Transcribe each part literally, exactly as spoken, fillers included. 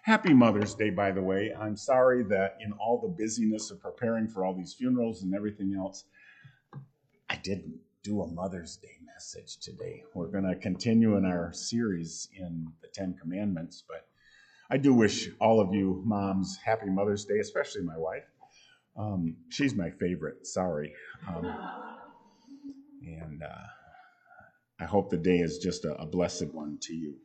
Happy Mother's Day, by the way. I'm sorry that in all the busyness of preparing for all these funerals and everything else, I didn't do a Mother's Day message today. We're going to continue in our series in the Ten Commandments, but I do wish all of you moms happy Mother's Day, especially my wife. Um, she's my favorite, sorry. Um, and uh, I hope the day is just a, a blessed one to you.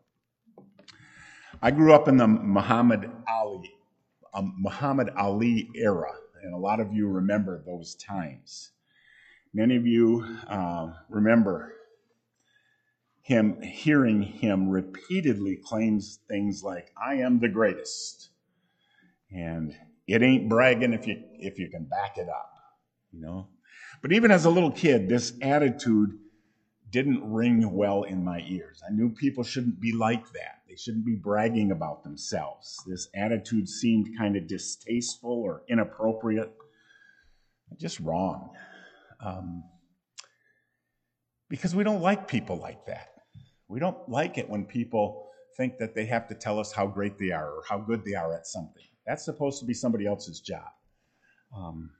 I grew up in the Muhammad Ali, um, Muhammad Ali era, and a lot of you remember those times. Many of you uh, remember him, hearing him repeatedly claims things like, "I am the greatest," and it ain't bragging if you if you can back it up, you know. But even as a little kid, this attitude didn't ring well in my ears. I knew people shouldn't be like that. They shouldn't be bragging about themselves. This attitude seemed kind of distasteful or inappropriate, just wrong. Um, because we don't like people like that. We don't like it when people think that they have to tell us how great they are or how good they are at something. That's supposed to be somebody else's job. Um,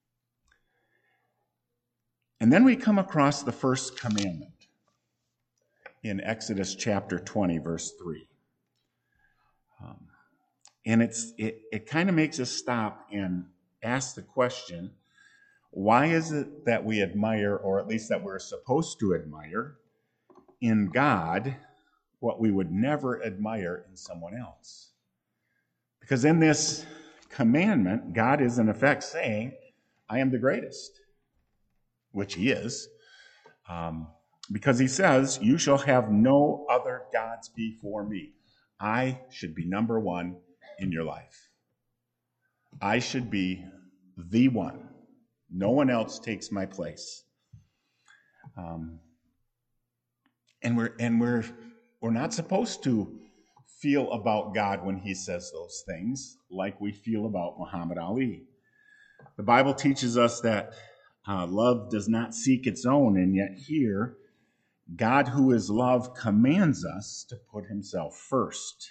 and then we come across the first commandment in Exodus chapter twenty, verse three. Um, and it's it, it kind of makes us stop and ask the question, why is it that we admire, or at least that we're supposed to admire, in God what we would never admire in someone else? Because in this commandment, God is in effect saying, I am the greatest, which he is, um, because he says, you shall have no other gods before me. I should be number one in your life. I should be the one. No one else takes my place. Um, and we're and we're we're not supposed to feel about God when he says those things like we feel about Muhammad Ali. The Bible teaches us that uh, love does not seek its own, and yet here, God, who is love, commands us to put himself first.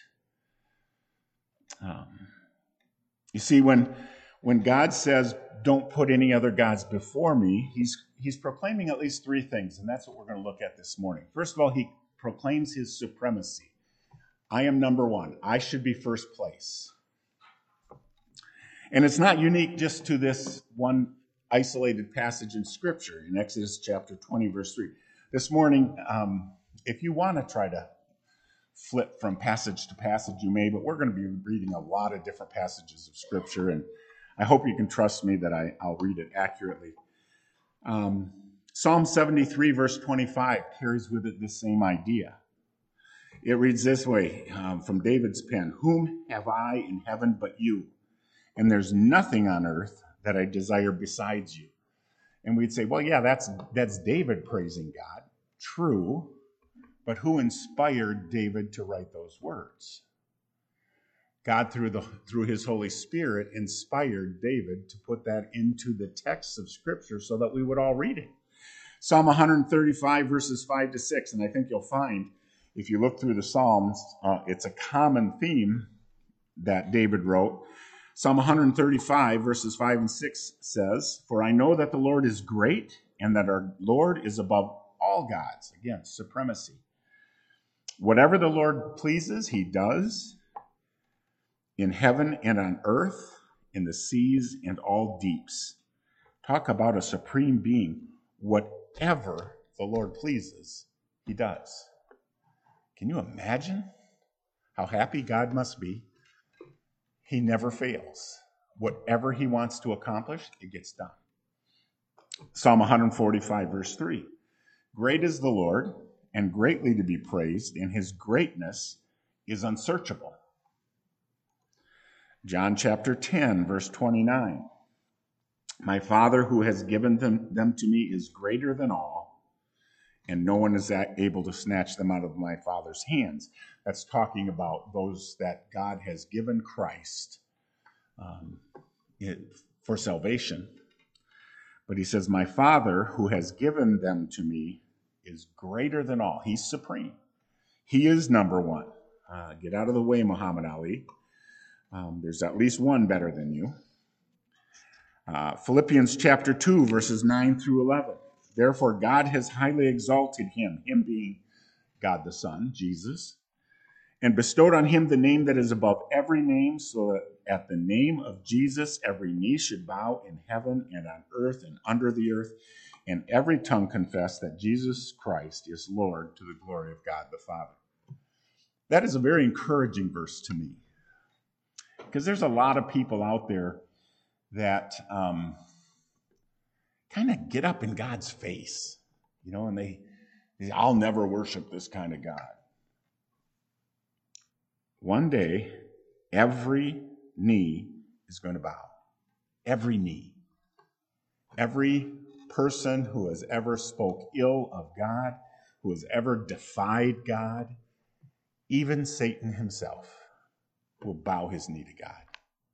Um, you see, when when God says, don't put any other gods before me, he's he's proclaiming at least three things, and that's what we're going to look at this morning. First of all, he proclaims his supremacy. I am number one. I should be first place. And it's not unique just to this one isolated passage in Scripture in Exodus chapter twenty, verse three. This morning, um, if you want to try to flip from passage to passage, you may, but we're going to be reading a lot of different passages of Scripture, and I hope you can trust me that I, I'll read it accurately. Um, Psalm seventy-three, verse twenty-five, carries with it the same idea. It reads this way, um, from David's pen, whom have I in heaven but you? And there's nothing on earth that I desire besides you. And we'd say, well, yeah, that's that's David praising God. True, but who inspired David to write those words? God, through the through his Holy Spirit, inspired David to put that into the texts of Scripture so that we would all read it. Psalm one thirty-five, verses five to six, and I think you'll find, if you look through the Psalms, uh, it's a common theme that David wrote. Psalm one thirty-five, verses five and six says, for I know that the Lord is great, and that our Lord is above all gods. Again, supremacy. Whatever the Lord pleases, he does, in heaven and on earth, in the seas and all deeps. Talk about a supreme being. Whatever the Lord pleases, he does. Can you imagine how happy God must be? He never fails. Whatever he wants to accomplish, it gets done. Psalm one forty-five, verse three. Great is the Lord, and greatly to be praised, and his greatness is unsearchable. John chapter ten, verse twenty-nine. My Father who has given them, them to me is greater than all, and no one is able to snatch them out of my Father's hands. That's talking about those that God has given Christ um, it, for salvation. But he says, my Father who has given them to me is greater than all. He's supreme. He is number one. Uh, get out of the way, Muhammad Ali. Um, there's at least one better than you. Uh, Philippians chapter two, verses nine through eleven. Therefore, God has highly exalted him, him being God the Son, Jesus, and bestowed on him the name that is above every name, so that at the name of Jesus every knee should bow in heaven and on earth and under the earth, and every tongue confess that Jesus Christ is Lord, to the glory of God the Father. That is a very encouraging verse to me, because there's a lot of people out there that um, kind of get up in God's face, you know, and they, they, I'll never worship this kind of God. One day, every knee is going to bow. Every knee. Every person who has ever spoke ill of God, who has ever defied God, even Satan himself, will bow his knee to God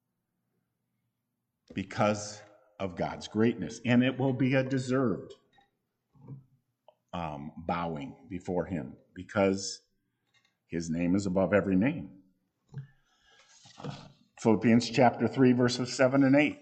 because of God's greatness. And it will be a deserved um, bowing before him, because his name is above every name. Uh, Philippians chapter three, verses seven and eight.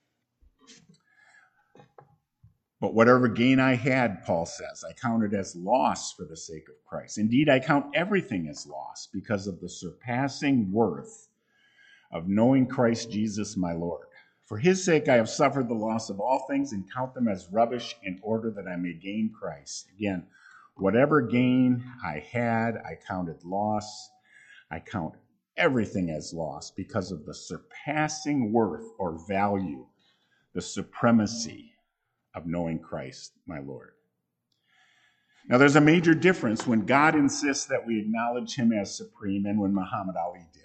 But whatever gain I had, Paul says, I counted as loss for the sake of Christ. Indeed, I count everything as loss because of the surpassing worth of knowing Christ Jesus my Lord. For his sake I have suffered the loss of all things and count them as rubbish in order that I may gain Christ. Again, whatever gain I had, I counted loss. I count everything as loss because of the surpassing worth or value, the supremacy of knowing Christ, my Lord. Now, there's a major difference when God insists that we acknowledge him as supreme and when Muhammad Ali did.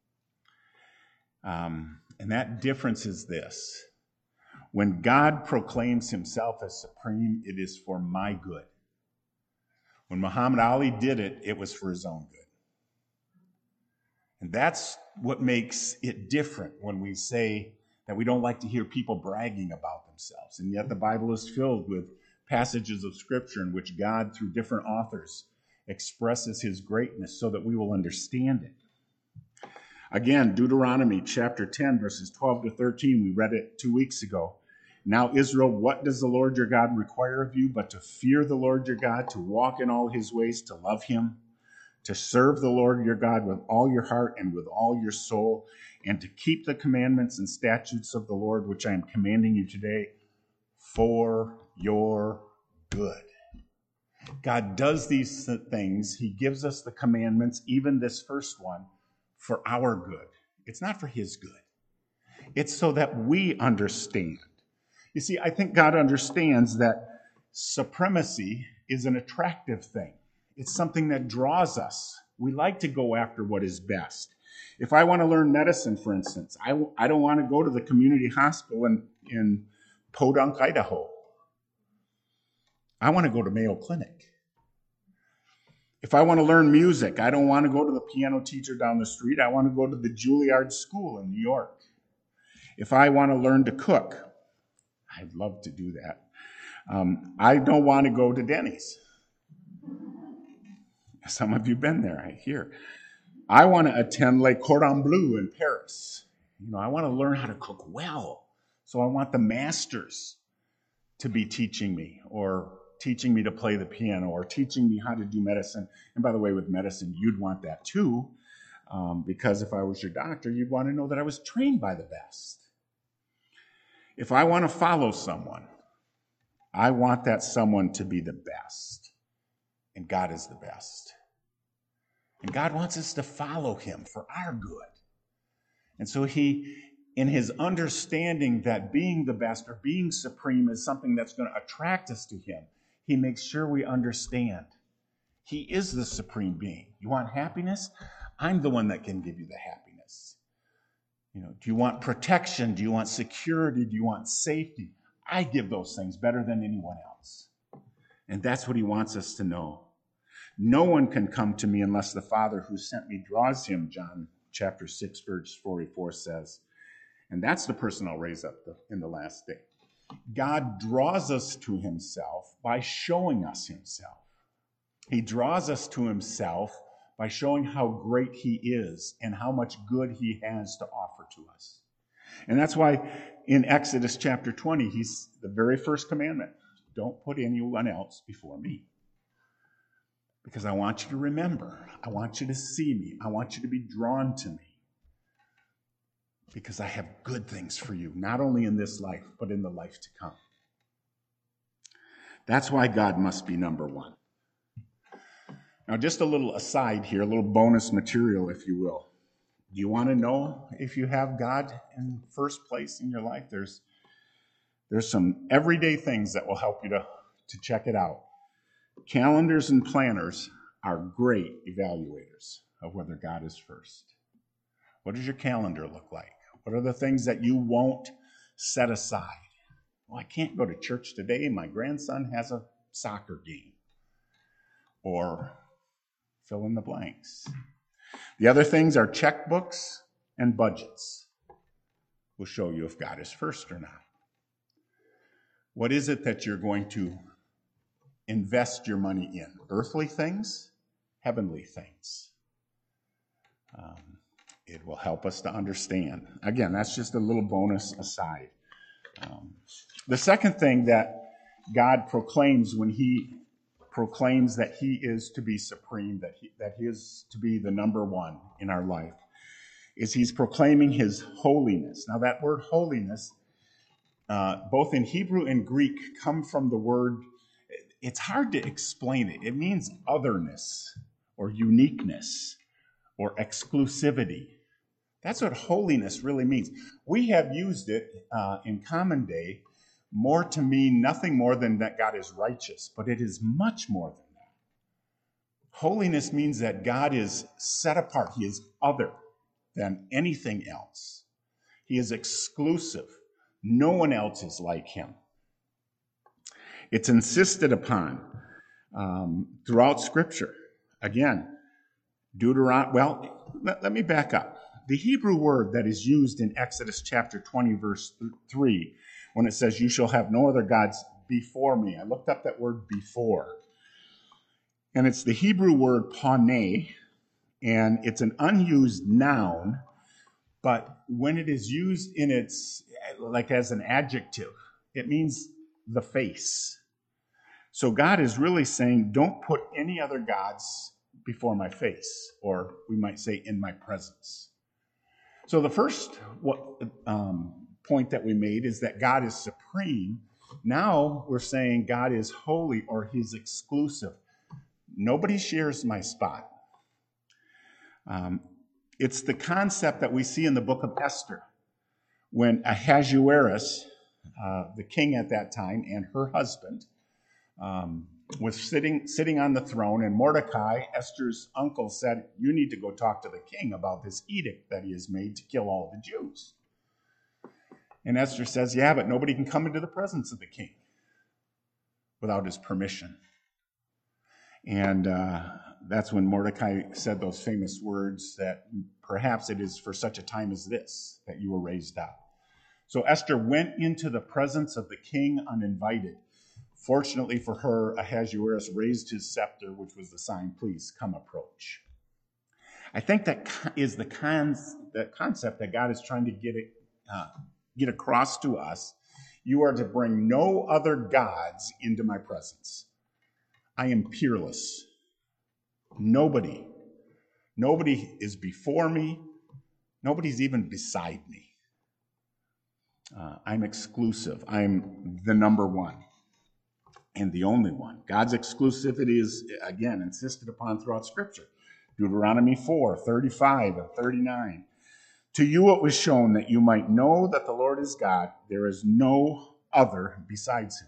Um, and that difference is this. When God proclaims himself as supreme, it is for my good. When Muhammad Ali did it, it was for his own good. And that's what makes it different when we say that we don't like to hear people bragging about themselves. And yet the Bible is filled with passages of Scripture in which God, through different authors, expresses his greatness so that we will understand it. Again, Deuteronomy chapter ten, verses twelve to thirteen, we read it two weeks ago. Now, Israel, what does the Lord your God require of you but to fear the Lord your God, to walk in all his ways, to love him, to serve the Lord your God with all your heart and with all your soul, and to keep the commandments and statutes of the Lord, which I am commanding you today, for your good. God does these things. He gives us the commandments, even this first one, for our good. It's not for his good. It's so that we understand. You see, I think God understands that supremacy is an attractive thing. It's something that draws us. We like to go after what is best. If I want to learn medicine, for instance, I, I don't want to go to the community hospital in, in Podunk, Idaho. I want to go to Mayo Clinic. If I want to learn music, I don't want to go to the piano teacher down the street. I want to go to the Juilliard School in New York. If I want to learn to cook, I'd love to do that. Um, I don't want to go to Denny's. Some of you have been there, I hear. I want to attend Le Cordon Bleu in Paris. You know, I want to learn how to cook well. So I want the masters to be teaching me, or teaching me to play the piano, or teaching me how to do medicine. And by the way, with medicine, you'd want that too, um, because if I was your doctor, you'd want to know that I was trained by the best. If I want to follow someone, I want that someone to be the best. And God is the best. And God wants us to follow him for our good. And so he, in his understanding that being the best or being supreme is something that's going to attract us to him, he makes sure we understand he is the supreme being. You want happiness? I'm the one that can give you the happiness. You know, do you want protection? Do you want security? Do you want safety? I give those things better than anyone else. And that's what he wants us to know. No one can come to me unless the Father who sent me draws him, John chapter six, verse forty-four says. And that's the person I'll raise up in the last day. God draws us to himself by showing us himself. He draws us to himself by showing how great he is and how much good he has to offer to us. And that's why in Exodus chapter twenty, he's the very first commandment, don't put anyone else before me. Because I want you to remember, I want you to see me, I want you to be drawn to me. Because I have good things for you, not only in this life, but in the life to come. That's why God must be number one. Now, just a little aside here, a little bonus material, if you will. Do you want to know if you have God in first place in your life? There's, there's some everyday things that will help you to, to check it out. Calendars and planners are great evaluators of whether God is first. What does your calendar look like? What are the things that you won't set aside? Well, I can't go to church today. My grandson has a soccer game. Or fill in the blanks. The other things are checkbooks and budgets. We'll show you if God is first or not. What is it that you're going to invest your money in? Earthly things, heavenly things. Um, it will help us to understand. Again, that's just a little bonus aside. Um, the second thing that God proclaims when he proclaims that he is to be supreme, that he, that he is to be the number one in our life, is he's proclaiming his holiness. Now that word holiness, uh, both in Hebrew and Greek, come from the word, it's hard to explain it. It means otherness or uniqueness or exclusivity. That's what holiness really means. We have used it uh, in common day more to mean nothing more than that God is righteous, but it is much more than that. Holiness means that God is set apart. He is other than anything else. He is exclusive. No one else is like him. It's insisted upon um, throughout Scripture. Again, Deuteronomy, well, let, let me back up. The Hebrew word that is used in Exodus chapter twenty, verse three, when it says, you shall have no other gods before me. I looked up that word before. And it's the Hebrew word paneh, and it's an unused noun, but when it is used in its, like as an adjective, it means the face. So God is really saying, don't put any other gods before my face, or we might say in my presence. So the first what, um, point that we made is that God is supreme. Now we're saying God is holy, or he's exclusive. Nobody shares my spot. Um, it's the concept that we see in the book of Esther, when Ahasuerus, uh, the king at that time, and her husband, um, was sitting sitting on the throne, and Mordecai, Esther's uncle, said, you need to go talk to the king about this edict that he has made to kill all the Jews. And Esther says, yeah, but nobody can come into the presence of the king without his permission. And uh, that's when Mordecai said those famous words that perhaps it is for such a time as this that you were raised up. So Esther went into the presence of the king uninvited. Fortunately for her, Ahasuerus raised his scepter, which was the sign, please come approach. I think that is the, cons- the concept that God is trying to get it, uh, get across to us. You are to bring no other gods into my presence. I am peerless. Nobody, nobody is before me. Nobody's even beside me. Uh, I'm exclusive. I'm the number one and the only one. God's exclusivity is, again, insisted upon throughout Scripture. Deuteronomy four, thirty-five and thirty-nine. To you it was shown that you might know that the Lord is God. There is no other besides him.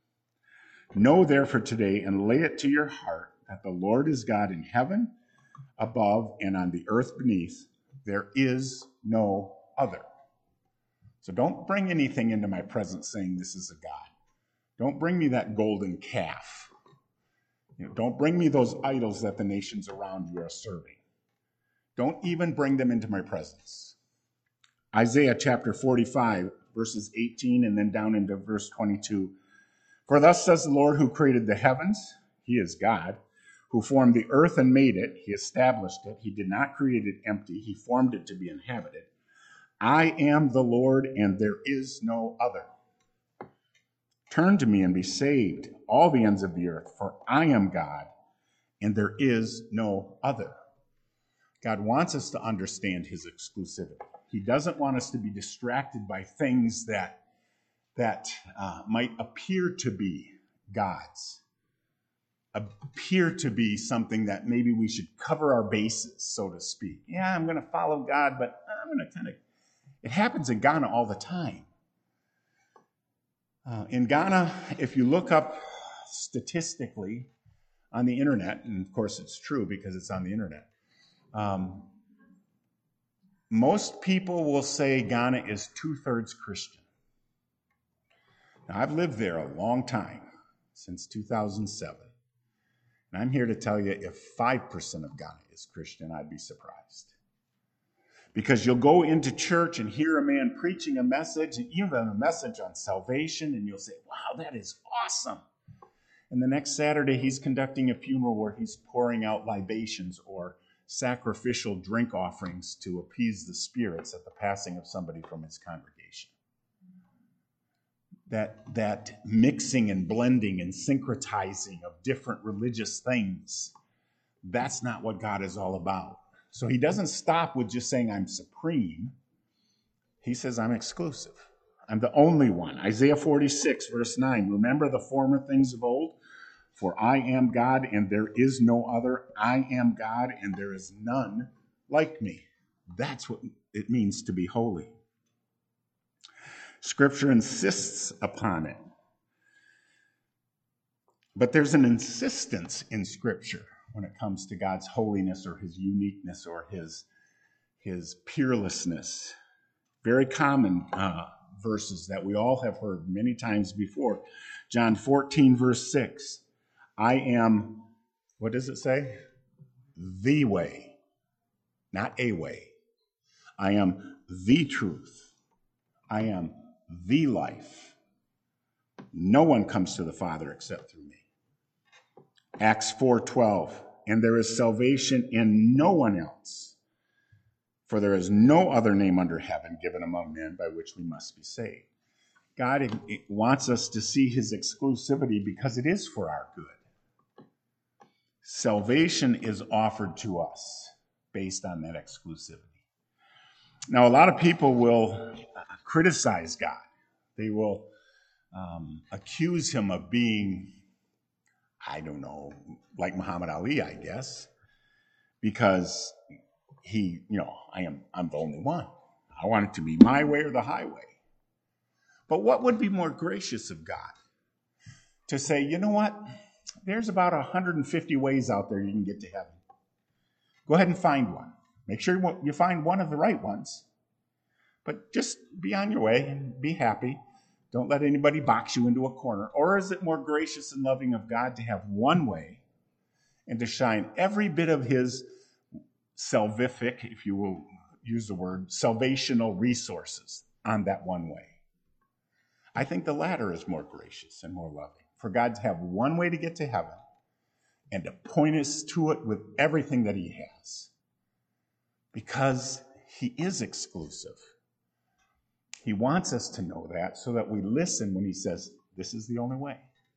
Know therefore today and lay it to your heart that the Lord is God in heaven above and on the earth beneath. There is no other. So don't bring anything into my presence saying this is a God. Don't bring me that golden calf. You know, don't bring me those idols that the nations around you are serving. Don't even bring them into my presence. Isaiah chapter forty-five, verses eighteen, and then down into verse twenty-two. For thus says the Lord who created the heavens, he is God, who formed the earth and made it. He established it. He did not create it empty. He formed it to be inhabited. I am the Lord, and there is no other. Turn to me and be saved, all the ends of the earth, for I am God, and there is no other. God wants us to understand his exclusivity. He doesn't want us to be distracted by things that, that uh, might appear to be God's, appear to be something that maybe we should cover our bases, so to speak. Yeah, I'm going to follow God, but I'm going to kind of, it happens in Ghana all the time. Uh, in Ghana, if you look up statistically on the internet, and of course it's true because it's on the internet, um, most people will say Ghana is two-thirds Christian. Now, I've lived there a long time, since two thousand seven. And I'm here to tell you, if five percent of Ghana is Christian, I'd be surprised. Because you'll go into church and hear a man preaching a message, and even a message on salvation, and you'll say, wow, that is awesome. And the next Saturday, he's conducting a funeral where he's pouring out libations or sacrificial drink offerings to appease the spirits at the passing of somebody from his congregation. That, that mixing and blending and syncretizing of different religious things, that's not what God is all about. So he doesn't stop with just saying, I'm supreme. He says, I'm exclusive. I'm the only one. Isaiah forty-six, verse nine, remember the former things of old? For I am God, and there is no other. I am God, and there is none like me. That's what it means to be holy. Scripture insists upon it. But there's an insistence in Scripture when it comes to God's holiness or his uniqueness or his, his peerlessness. Very common uh, verses that we all have heard many times before. John fourteen, verse six. I am, what does it say? The way, not a way. I am the truth. I am the life. No one comes to the Father except through me. Acts four twelve, and there is salvation in no one else, for there is no other name under heaven given among men by which we must be saved. God wants us to see his exclusivity because it is for our good. Salvation is offered to us based on that exclusivity. Now, a lot of people will criticize God. They will um, accuse him of being, I don't know, like Muhammad Ali, I guess, because he, you know, I am, I'm the only one. I want it to be my way or the highway. But what would be more gracious of God? To say, you know what? There's about one hundred fifty ways out there you can get to heaven. Go ahead and find one. Make sure you find one of the right ones. But just be on your way and be happy. Don't let anybody box you into a corner. Or is it more gracious and loving of God to have one way and to shine every bit of his salvific, if you will use the word, salvational resources on that one way? I think the latter is more gracious and more loving. For God to have one way to get to heaven and to point us to it with everything that he has. Because he is exclusive. He wants us to know that so that we listen when he says, this is the only way.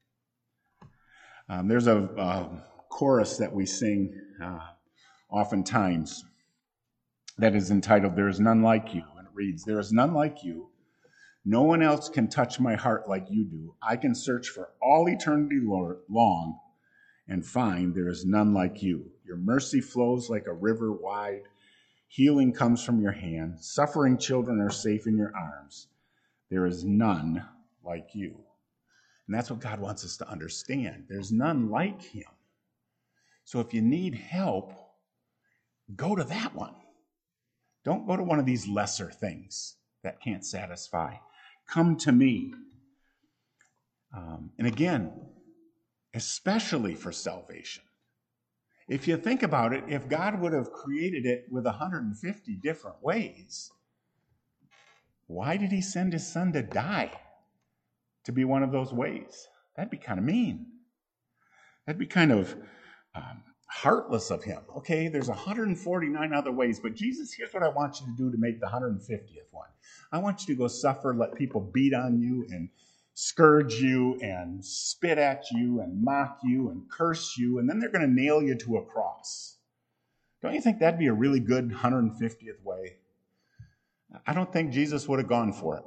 Um, there's a, a chorus that we sing uh, oftentimes that is entitled, There is None Like You. And it reads, there is none like you. No one else can touch my heart like you do. I can search for all eternity long and find there is none like you. Your mercy flows like a river wide. Healing comes from your hand. Suffering children are safe in your arms. There is none like you. And that's what God wants us to understand. There's none like him. So if you need help, go to that one. Don't go to one of these lesser things that can't satisfy. Come to me. Um, and again, especially for salvation. If you think about it, if God would have created it with one hundred fifty different ways, why did he send his son to die to be one of those ways? That'd be kind of mean. That'd be kind of um, heartless of him. Okay, there's one hundred forty-nine other ways, but Jesus, here's what I want you to do to make the one hundred fiftieth one. I want you to go suffer, let people beat on you and scourge you and spit at you and mock you and curse you, and then they're going to nail you to a cross. Don't you think that'd be a really good one hundred fiftieth way? I don't think Jesus would have gone for it.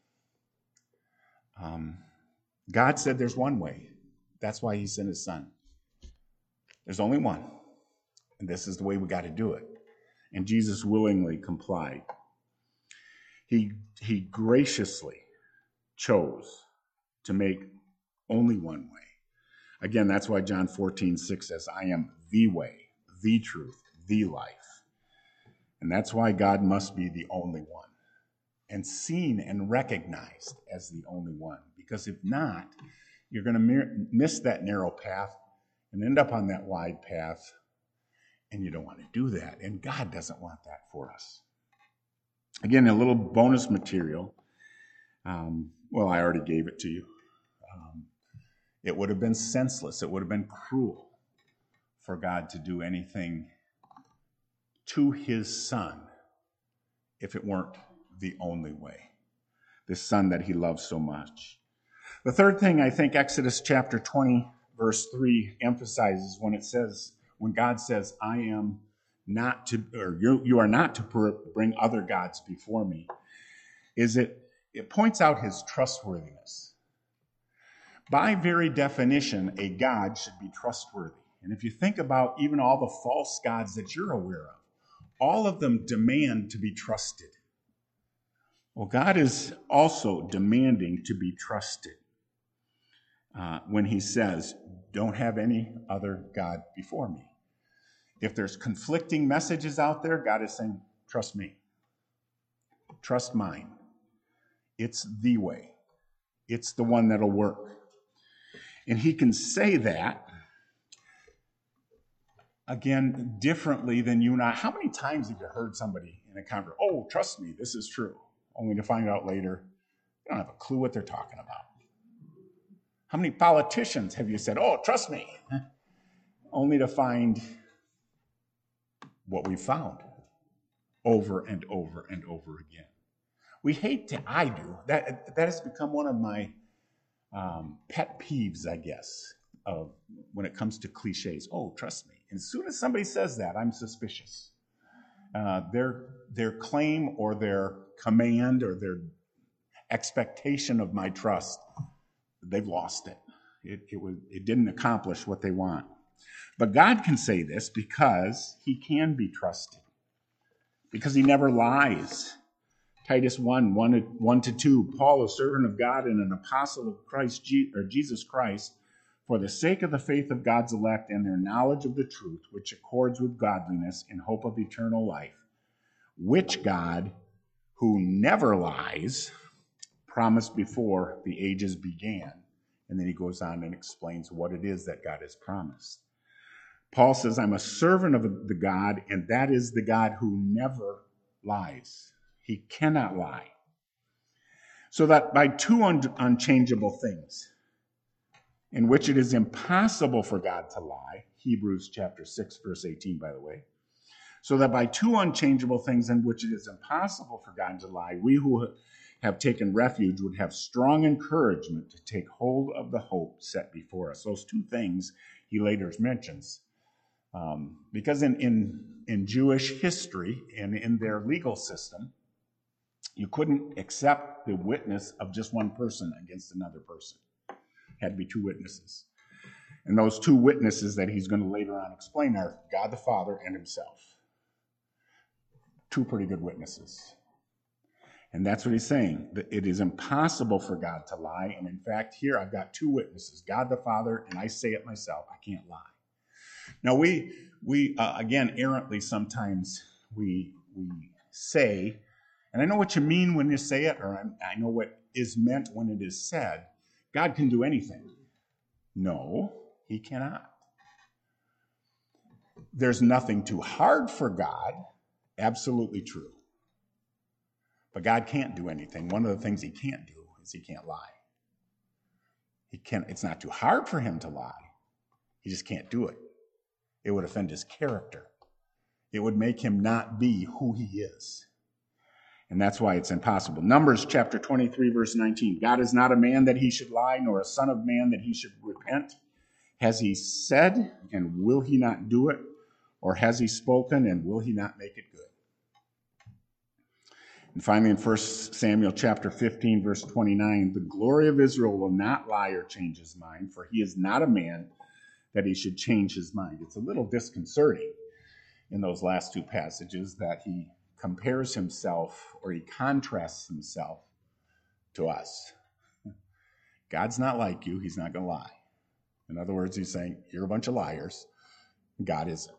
Um, God said there's one way. That's why he sent his son. There's only one. And this is the way we got to do it. And Jesus willingly complied. He, he graciously chose to make only one way. Again, that's why John fourteen six says, I am the way, the truth, the life. And that's why God must be the only one and seen and recognized as the only one. Because if not, you're going to miss that narrow path and end up on that wide path, and you don't want to do that. And God doesn't want that for us. Again, a little bonus material. Um, well, I already gave it to you. Um, it would have been senseless. It would have been cruel for God to do anything to his son if it weren't the only way. This son that he loves so much. The third thing I think Exodus chapter twenty, verse three emphasizes when it says, when God says, I am not to, or you, you are not to bring other gods before me, is it, it points out his trustworthiness. By very definition, a God should be trustworthy. And if you think about even all the false gods that you're aware of, all of them demand to be trusted. Well, God is also demanding to be trusted uh, when he says, don't have any other God before me. If there's conflicting messages out there, God is saying, trust me. Trust mine. It's the way. It's the one that'll work. And he can say that, again, differently than you and I. How many times have you heard somebody in a conversation, oh, trust me, this is true, only to find out later, you don't have a clue what they're talking about? How many politicians have you said, oh, trust me, only to find what we found over and over and over again? We hate to, I do, that, that has become one of my um, pet peeves, I guess, of when it comes to cliches. Oh, trust me. And as soon as somebody says that, I'm suspicious. Uh, their, their claim or their command or their expectation of my trust, they've lost it. It, it, was, it didn't accomplish what they want. But God can say this because he can be trusted, because he never lies. Titus one, one to two, Paul, a servant of God and an apostle of Christ, or Jesus Christ, for the sake of the faith of God's elect and their knowledge of the truth, which accords with godliness in hope of eternal life, which God, who never lies, promised before the ages began. And then he goes on and explains what it is that God has promised. Paul says, I'm a servant of the God, and that is the God who never lies. He cannot lie. So that by two un- unchangeable things, in which it is impossible for God to lie, Hebrews chapter six, verse eighteen, by the way, so that by two unchangeable things in which it is impossible for God to lie, we who have taken refuge would have strong encouragement to take hold of the hope set before us. Those two things he later mentions. Um, because in, in, in Jewish history and in their legal system, you couldn't accept the witness of just one person against another person. It had to be two witnesses. And those two witnesses that he's going to later on explain are God the Father and himself. Two pretty good witnesses. And that's what he's saying, that it is impossible for God to lie. And in fact, here I've got two witnesses, God the Father, and I say it myself, I can't lie. Now we, we uh, again, errantly sometimes we, we say, and I know what you mean when you say it, or I, I know what is meant when it is said, God can do anything. No, he cannot. There's nothing too hard for God. Absolutely true. But God can't do anything. One of the things he can't do is he can't lie. He can't, it's not too hard for him to lie. He just can't do it. It would offend his character. It would make him not be who he is. And that's why it's impossible. Numbers chapter twenty-three, verse nineteen. God is not a man that he should lie, nor a son of man that he should repent. Has he said, and will he not do it? Or has he spoken, and will he not make it good? And finally, in First Samuel chapter fifteen, verse twenty-nine, the glory of Israel will not lie or change his mind, for he is not a man that he should change his mind. It's a little disconcerting in those last two passages that he compares himself or he contrasts himself to us. God's not like you. He's not going to lie. In other words, he's saying, you're a bunch of liars. God isn't.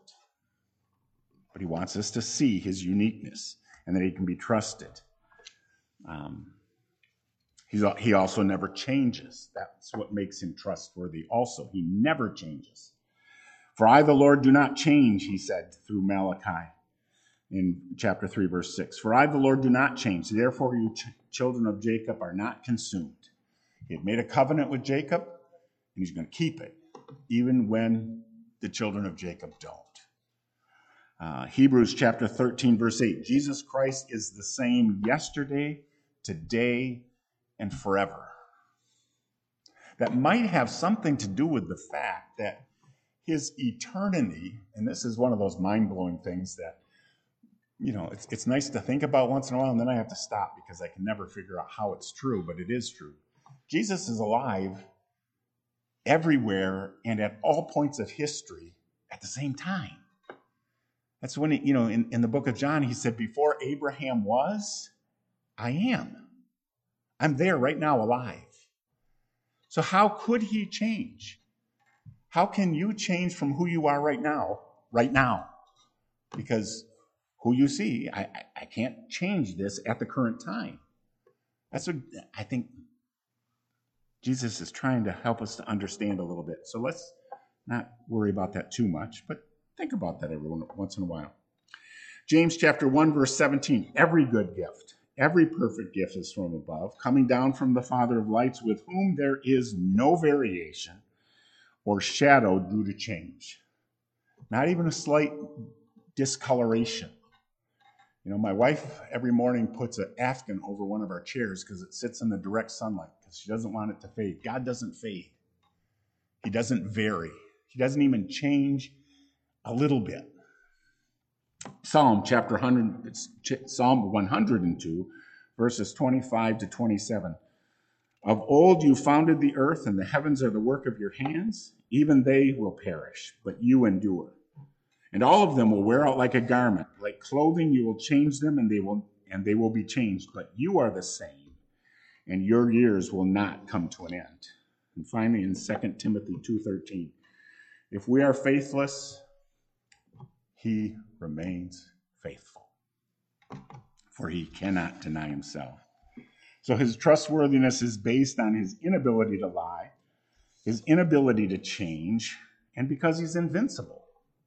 But he wants us to see his uniqueness and that he can be trusted. Um, he's, he also never changes. That's what makes him trustworthy also. He never changes. For I, the Lord, do not change, he said through Malachi in chapter three, verse six. For I, the Lord, do not change. Therefore, you ch- children of Jacob are not consumed. He had made a covenant with Jacob, and he's going to keep it, even when the children of Jacob don't. Uh, Hebrews chapter thirteen, verse eight. Jesus Christ is the same yesterday, today, and forever. That might have something to do with the fact that his eternity, and this is one of those mind-blowing things that, you know, it's, it's nice to think about once in a while, and then I have to stop because I can never figure out how it's true, but it is true. Jesus is alive everywhere and at all points of history at the same time. That's when, he, you know, in, in the book of John, he said, before Abraham was, I am. I'm there right now alive. So how could he change? How can you change from who you are right now, right now? Because who you see, I, I, I can't change this at the current time. That's what I think Jesus is trying to help us to understand a little bit. So let's not worry about that too much, but think about that every once in a while. James chapter one, verse seventeen. Every good gift, every perfect gift is from above, coming down from the Father of lights, with whom there is no variation or shadow due to change. Not even a slight discoloration. You know, my wife every morning puts an afghan over one of our chairs because it sits in the direct sunlight because she doesn't want it to fade. God doesn't fade. He doesn't vary. He doesn't even change a little bit. Psalm chapter one hundred, Psalm one hundred two, verses twenty-five to twenty-seven. Of old you founded the earth, and the heavens are the work of your hands. Even they will perish, but you endure. And all of them will wear out like a garment. Like clothing, you will change them, and they will and they will be changed. But you are the same, and your years will not come to an end. And finally, in Second Timothy two thirteen, if we are faithless, he remains faithful, for he cannot deny himself. So his trustworthiness is based on his inability to lie, his inability to change, and because he's invincible.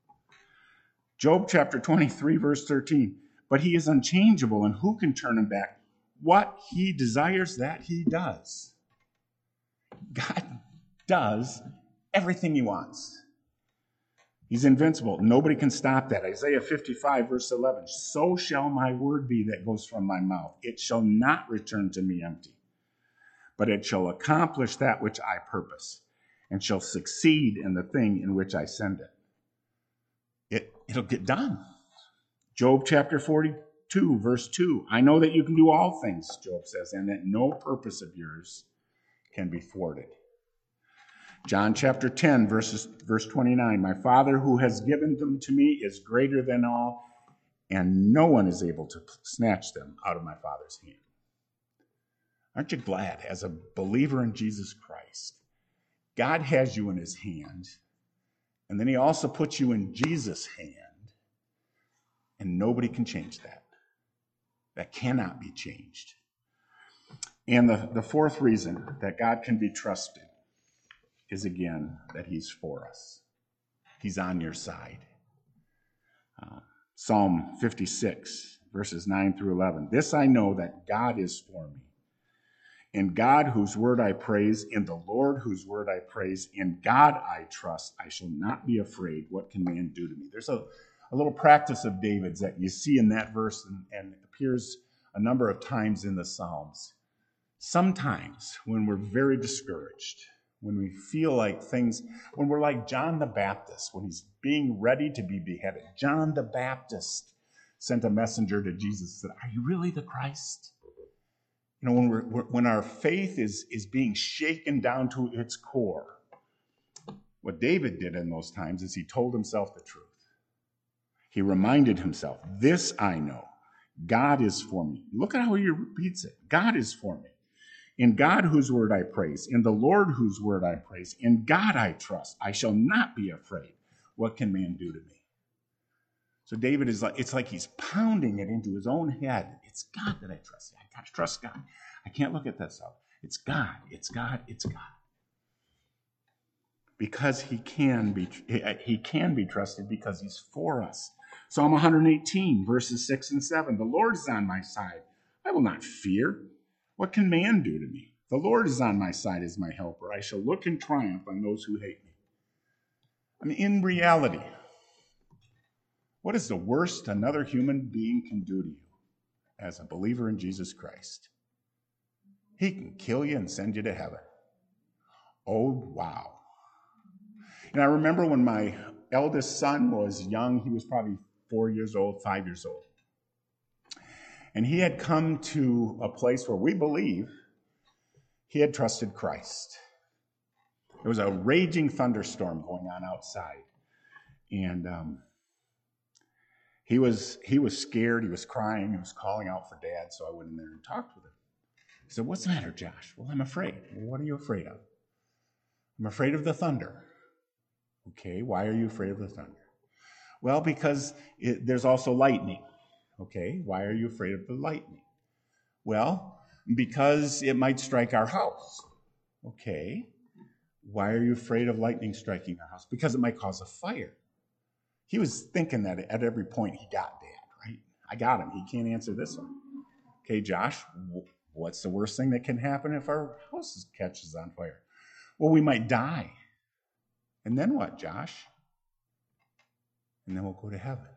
Job chapter twenty-three, verse thirteen, but he is unchangeable, and who can turn him back? What he desires, that he does. God does everything he wants. He's invincible. Nobody can stop that. Isaiah fifty-five, verse eleven, so shall my word be that goes from my mouth. It shall not return to me empty, but it shall accomplish that which I purpose, and shall succeed in the thing in which I send it. It, it'll get done. Job chapter forty-two, verse two. I know that you can do all things, Job says, and that no purpose of yours can be thwarted. John chapter ten, verses, verse twenty-nine. My Father who has given them to me is greater than all, and no one is able to snatch them out of my Father's hand. Aren't you glad, as a believer in Jesus Christ, God has you in his hand, and then he also puts you in Jesus' hand, and nobody can change that. That cannot be changed. And the, the fourth reason that God can be trusted is, again, that he's for us. He's on your side. Uh, Psalm fifty-six, verses nine through eleven. This I know, that God is for me, In God whose word I praise, in the Lord whose word I praise, in God I trust. I shall not be afraid. What can man do to me? There's a, a little practice of David's that you see in that verse and, and it appears a number of times in the Psalms. Sometimes when we're very discouraged, when we feel like things, when we're like John the Baptist, when he's being ready to be beheaded. John the Baptist sent a messenger to Jesus and said, "Are you really the Christ?" You know, when we're, when our faith is, is being shaken down to its core, what David did in those times is he told himself the truth. He reminded himself, "This I know, God is for me." Look at how he repeats it. God is for me. In God whose word I praise, in the Lord whose word I praise, in God I trust. I shall not be afraid. What can man do to me? So David is like, it's like he's pounding it into his own head. It's God that I trust. I gotta trust God. I can't look at that stuff. It's God, it's God, it's God. Because he can be, he can be trusted because he's for us. Psalm one eighteen, verses six and seven. The Lord is on my side. I will not fear. What can man do to me? The Lord is on my side as my helper. I shall look in triumph on those who hate me. I mean, in reality, what is the worst another human being can do to you as a believer in Jesus Christ? He can kill you and send you to heaven. Oh, wow. And I remember when my eldest son was young, he was probably four years old, five years old. And he had come to a place where we believe he had trusted Christ. There was a raging thunderstorm going on outside. And um, he was he was scared. He was crying. He was calling out for Dad. So I went in there and talked with him. He said, "What's the matter, Josh?" "Well, I'm afraid." "Well, what are you afraid of?" "I'm afraid of the thunder." "Okay, why are you afraid of the thunder?" "Well, because it, there's also lightning." "Okay, why are you afraid of the lightning?" "Well, because it might strike our house." "Okay, why are you afraid of lightning striking our house?" "Because it might cause a fire." He was thinking that at every point he got Dad, right? I got him. He can't answer this one. "Okay, Josh, what's the worst thing that can happen if our house catches on fire?" "Well, we might die." "And then what, Josh?" "And then we'll go to heaven."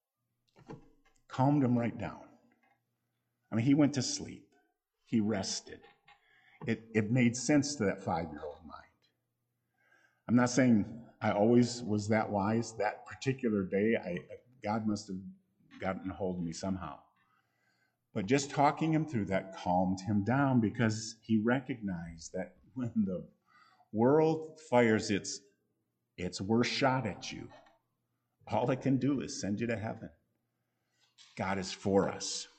Calmed him right down. I mean, he went to sleep. He rested. It, it made sense to that five-year-old mind. I'm not saying I always was that wise. That particular day, I, God must have gotten a hold of me somehow. But just talking him through that calmed him down because he recognized that when the world fires its, its worst shot at you, all it can do is send you to heaven. God is for us.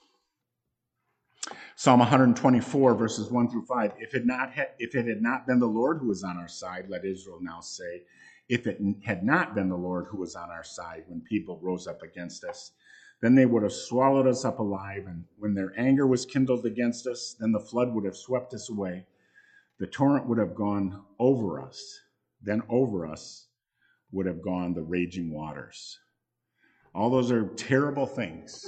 Psalm one twenty-four, verses one through five. If it, not ha- if it had not been the Lord who was on our side, let Israel now say, if it had not been the Lord who was on our side when people rose up against us, then they would have swallowed us up alive. And when their anger was kindled against us, then the flood would have swept us away. The torrent would have gone over us. Then over us would have gone the raging waters. All those are terrible things,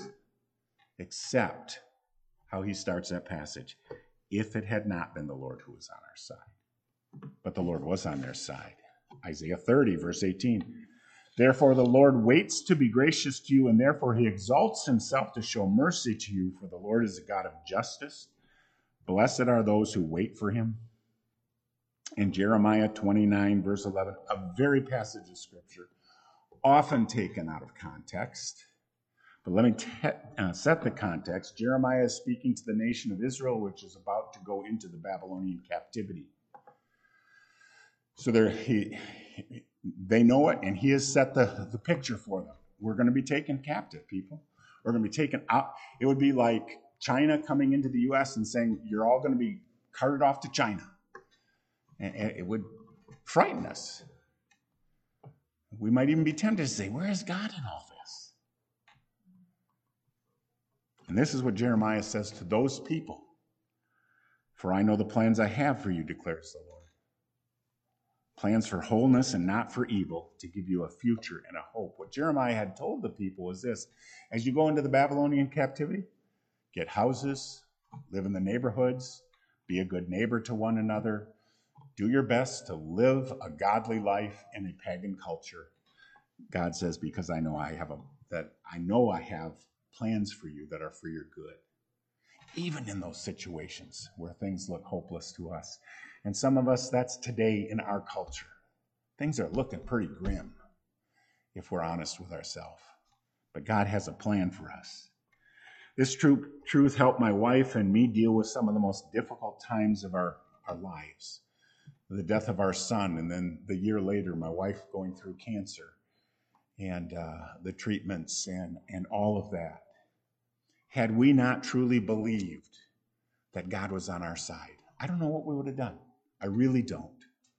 except how he starts that passage. If it had not been the Lord who was on our side. But the Lord was on their side. Isaiah thirty, verse eighteen. Therefore the Lord waits to be gracious to you, and therefore he exalts himself to show mercy to you, for the Lord is a God of justice. Blessed are those who wait for him. In Jeremiah twenty-nine, verse eleven, a very passage of scripture, often taken out of context. But let me te- uh, set the context. Jeremiah is speaking to the nation of Israel, which is about to go into the Babylonian captivity. So he, they know it, and he has set the, the picture for them. We're going to be taken captive, people. We're going to be taken out. It would be like China coming into the U S and saying, you're all going to be carted off to China. And it would frighten us. We might even be tempted to say, where is God in all this? And this is what Jeremiah says to those people. For I know the plans I have for you, declares the Lord. Plans for wholeness and not for evil, to give you a future and a hope. What Jeremiah had told the people was this: as you go into the Babylonian captivity, get houses, live in the neighborhoods, be a good neighbor to one another, do your best to live a godly life in a pagan culture. God says, because I know I have a that I know I have plans for you that are for your good. Even in those situations where things look hopeless to us. And some of us, that's today in our culture. Things are looking pretty grim, if we're honest with ourselves. But God has a plan for us. This truth, truth helped my wife and me deal with some of the most difficult times of our, our lives. The death of our son, and then the year later, my wife going through cancer, and uh, the treatments and, and all of that. Had we not truly believed that God was on our side, I don't know what we would have done. I really don't.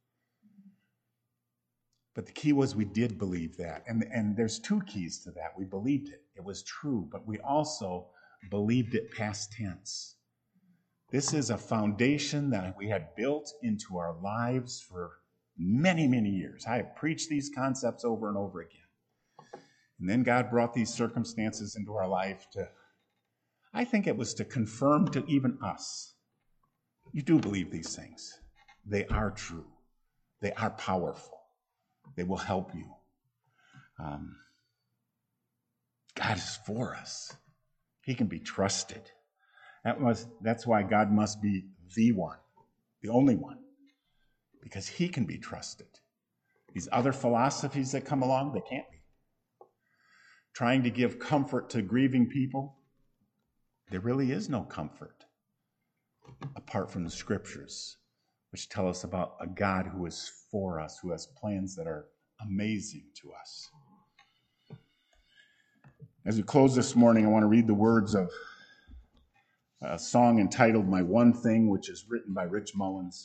But the key was we did believe that. And, and there's two keys to that. We believed it. It was true, but we also believed it past tense. This is a foundation that we had built into our lives for many, many years. I have preached these concepts over and over again. And then God brought these circumstances into our life to, I think it was to confirm to even us, you do believe these things. They are true. They are powerful. They will help you. Um, God is for us. He can be trusted. That was, that's why God must be the one, the only one, because he can be trusted. These other philosophies that come along, they can't be. Trying to give comfort to grieving people, there really is no comfort apart from the scriptures, which tell us about a God who is for us, who has plans that are amazing to us. As we close this morning, I want to read the words of a song entitled My One Thing, which is written by Rich Mullins.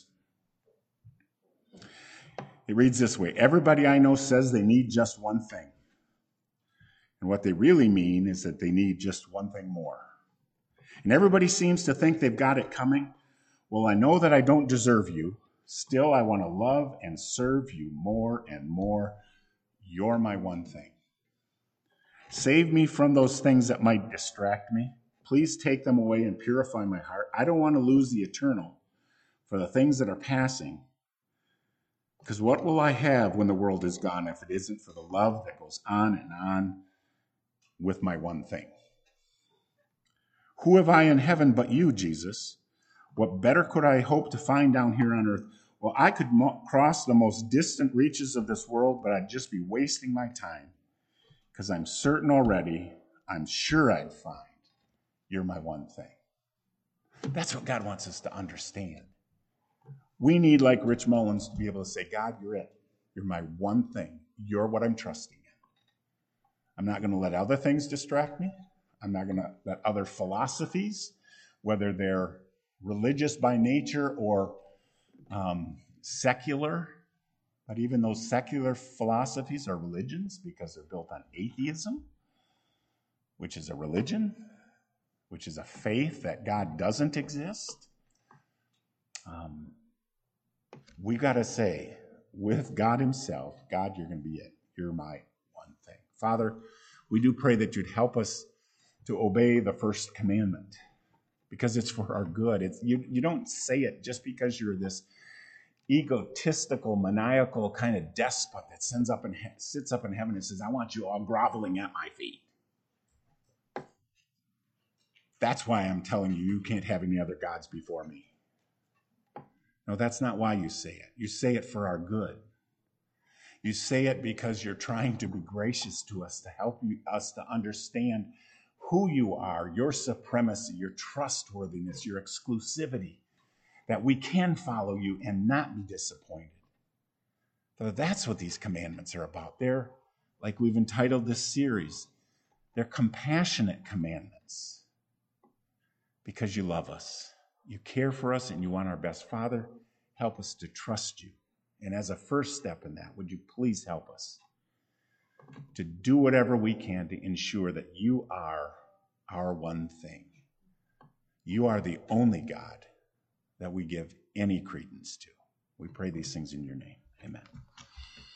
It reads this way: everybody I know says they need just one thing. And what they really mean is that they need just one thing more. And everybody seems to think they've got it coming. Well, I know that I don't deserve you. Still, I want to love and serve you more and more. You're my one thing. Save me from those things that might distract me. Please take them away and purify my heart. I don't want to lose the eternal for the things that are passing. Because what will I have when the world is gone if it isn't for the love that goes on and on with my one thing? Who have I in heaven but you, Jesus? What better could I hope to find down here on earth? Well, I could mo- cross the most distant reaches of this world, but I'd just be wasting my time. Because I'm certain already, I'm sure I'd find you're my one thing. That's what God wants us to understand. We need, like Rich Mullins, to be able to say, God, you're it. You're my one thing. You're what I'm trusting in. I'm not going to let other things distract me. I'm not going to let other philosophies, whether they're religious by nature or um, secular, but even those secular philosophies are religions because they're built on atheism, which is a religion, which is a faith that God doesn't exist. Um, we got to say, with God himself, God, you're going to be it. You're my one thing. Father, we do pray that you'd help us to obey the first commandment because it's for our good. It's, you, you don't say it just because you're this egotistical, maniacal kind of despot that sends up and he- sits up in heaven and says, I want you all groveling at my feet. That's why I'm telling you, you can't have any other gods before me. No, that's not why you say it. You say it for our good. You say it because you're trying to be gracious to us, to help you, us to understand who you are, your supremacy, your trustworthiness, your exclusivity, that we can follow you and not be disappointed. So that's what these commandments are about. They're, like we've entitled this series, they're compassionate commandments because you love us. You care for us and you want our best. Father, help us to trust you. And as a first step in that, would you please help us to do whatever we can to ensure that you are our one thing. You are the only God that we give any credence to. We pray these things in your name. Amen.